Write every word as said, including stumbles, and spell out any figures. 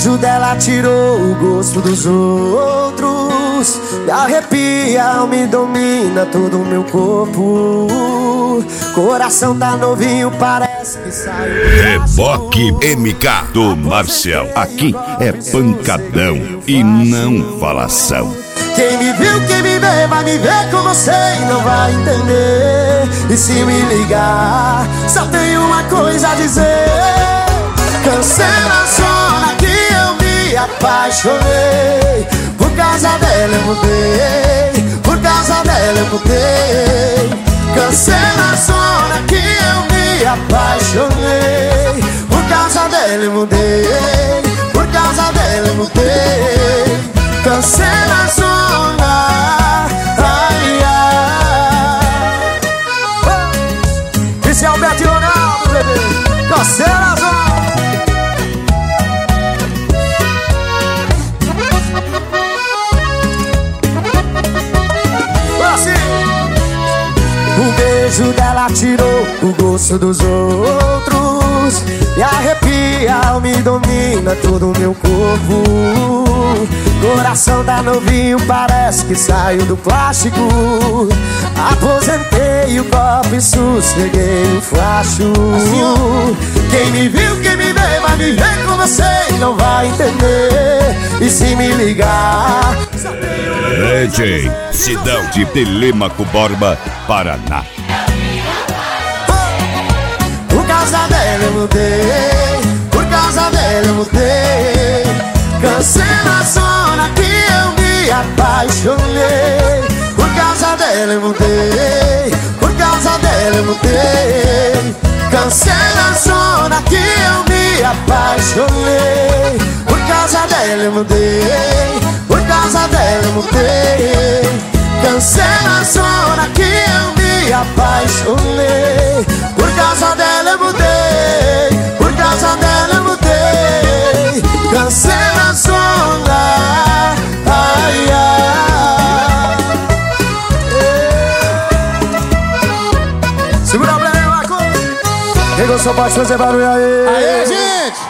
beijo dela tirou o gosto dos outros. Me arrepia, me domina todo o meu corpo. Coração tá novinho, parece que saiu. Reboque M K do Marcial. Aqui é pancadão e não falação. Quem me viu, quem me vê, vai me ver com você e não vai entender. E se me ligar, só tenho uma coisa a dizer: cancela a zona que eu me apaixonei. Por causa dela eu mudei, por causa dela eu mudei. Cancela a zona que eu me apaixonei. Por causa dela eu mudei, por causa dela eu mudei. Cancela a zona, ai, ai. Esse é o Beto Ronaldo, bebê. Cancela a zona. O beijo dela tirou o gosto dos outros. Me arrepia, me domina todo o meu corpo. Coração tá novinho, parece que saiu do plástico. Aposentei o copo e sosseguei o facho. Quem me viu, quem me vê, vai me ver com você e não vai entender. E se me ligar, D J Sidão de Telêmaco Borba, Paraná. Por causa dela eu mudei, por causa dela eu mudei. Cancela a zona que eu me apaixonei. Por causa dela eu mudei, por causa dela eu mudei. Cancela a zona que eu me apaixonei. Por causa dela eu mudei, por causa dela eu mudei. Cancela a zona que eu me apaixonei. Por causa dela eu mudei, por causa dela eu mudei. Cancela a zona, ai, ai. Segura a plena, Marco. Quem gostou pode fazer barulho aí. Aê, gente!